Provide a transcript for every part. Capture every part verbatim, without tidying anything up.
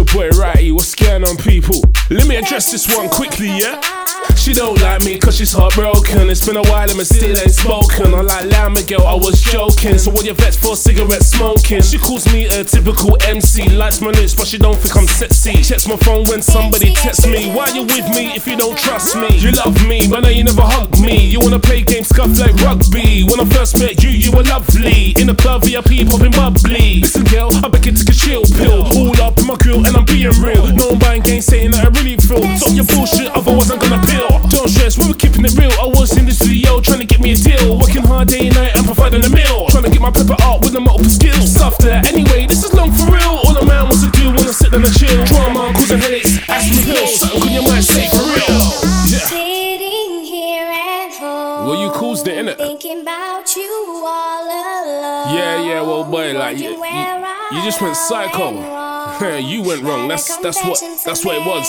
boy Righty, what's going on, people? Let me address this one quickly, yeah? She don't like me cause she's heartbroken. It's been a while and my still ain't spoken. I like Lamb girl, I was joking. So what you vets for cigarette smoking? She calls me a typical M C. Likes my lips but she don't think I'm sexy. Checks my phone when somebody texts me. Why you with me if you don't trust me? You love me but now you never hug me. You wanna play games scuff like rugby. When I first met you, you were lovely. In the club V I P popping bubbly. Listen girl, I bet you take a chill pill. All up in my grill and I'm being real. No one buying games saying that I really feel. Stop your bullshit, otherwise I'm gonna peel. Don't stress, we were keeping it real. I was in the studio trying to get me a deal. Working hard day and night and providing a meal. Trying to get my pepper up with the multiple skills. Stuff that anyway, this is long for real. All a man wants to do when I sit down and chill. Drama, causing headaches, aspirin pills. Something on your mind, say for real. Yeah. Sitting here at home. Well, you caused it, innit? Thinking about you all alone. Yeah, yeah, well, boy, like you, you, you just went psycho. You went wrong. That's that's what that's what it was.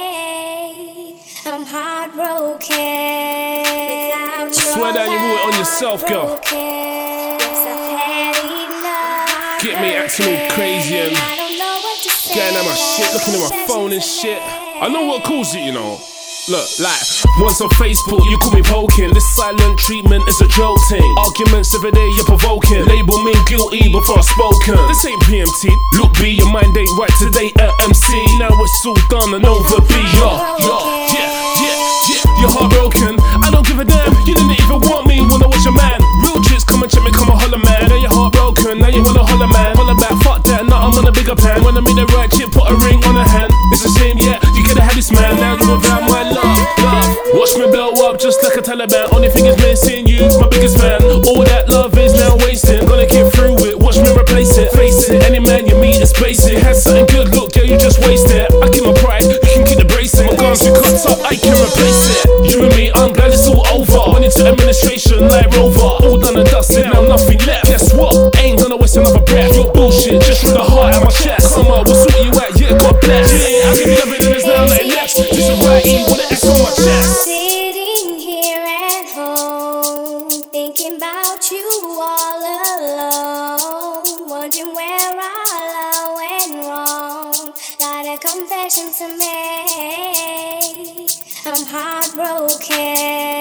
I'm heartbroken. Swear down, you rule it on yourself, girl. Get me acting all crazy and getting at my shit, looking at my phone and shit. I know what caused it, you know. Look, like, once on Facebook, you call me poking. This silent treatment is a joke thing. Arguments every day, you're provoking. Label me guilty before I've spoken. This ain't P M T. Look, B, your mind ain't right today at M C. Now it's all done and over, B. Yo, yo, yeah, yeah, yeah. You're heartbroken. I don't give a damn. You didn't even want me when I was your man. Real chicks come and check me, come and holler, man. Now you're heartbroken. Now you wanna holler, man. Holler back, fuck that. Now I'm on a bigger pan. When I meet the right chick, put a ring on her hand. It's a shame, yeah. You could've had this man. Now you're without my love. Love. Watch me blow up just like a Taliban. Only thing is missing you's my biggest fan. All that love is now wasting. Gonna get through it, watch me replace it. Face it, any man you meet is basic. Had something good, look, yeah, you just waste it. I keep my pride, you can keep the bracelet. My guns you cut up, I can replace it. You and me, I'm glad it's all over. Went into administration like Rover. All done and dusted, now nothing left. Guess what? Ain't gonna waste another breath. Your bullshit, just from the heart of my chest. Come on, we'll sort you out, yeah, God bless. Yeah, I give you loving and there's now nothing left. This is why I eat with an S on my chest. Sitting here at home, thinking about you all alone, wondering where I went wrong. Got a confession to make. I'm heartbroken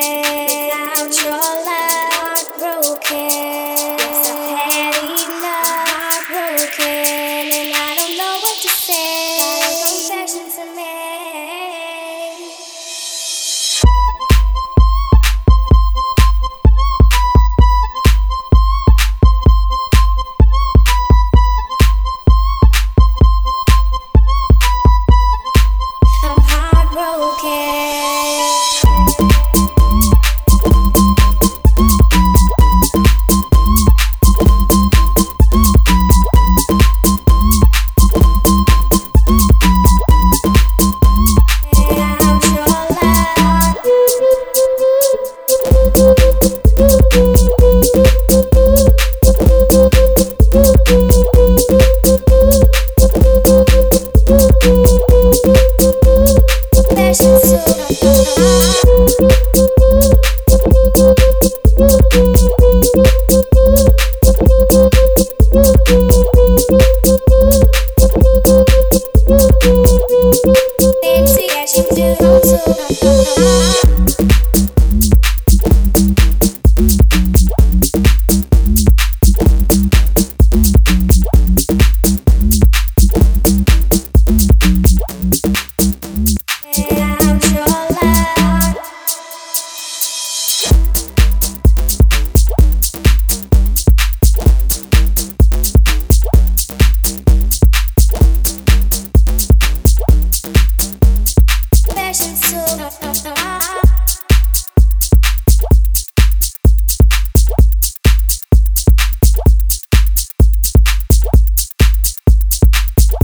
without your love. Heartbroken, yes, I've had enough. Heartbroken, and I don't know what to say. Got a confession to make.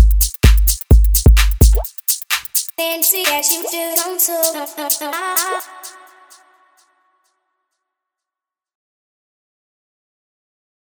Fancy as you do, don't